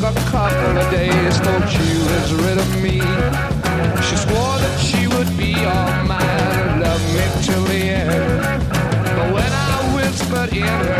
a couple of days, thought she was rid of me. She swore that she would be all mine and love me till the end. But when I whispered in her